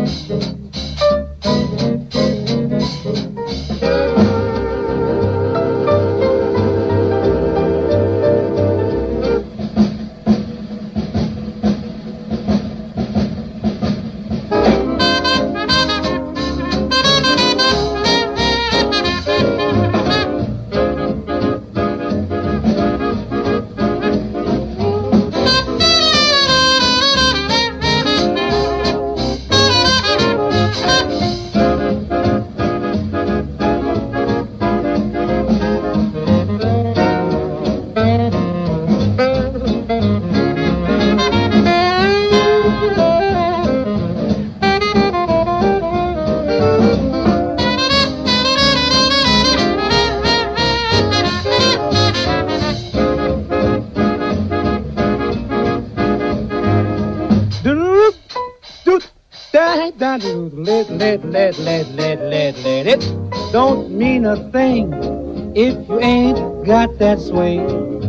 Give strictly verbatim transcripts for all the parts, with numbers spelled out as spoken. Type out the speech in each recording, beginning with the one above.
Let, let, let, let, let, let, let it don't mean a thing if you ain't got that swing.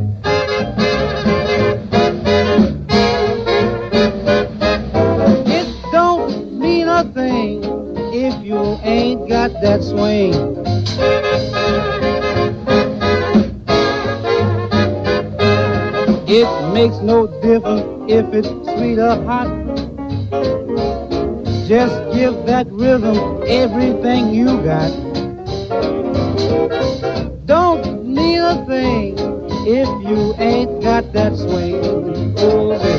It don't mean a thing if you ain't got that swing. It makes no difference if it's sweet or hot. Just give that rhythm everything you got. Don't need a thing if you ain't got that swing. Oh,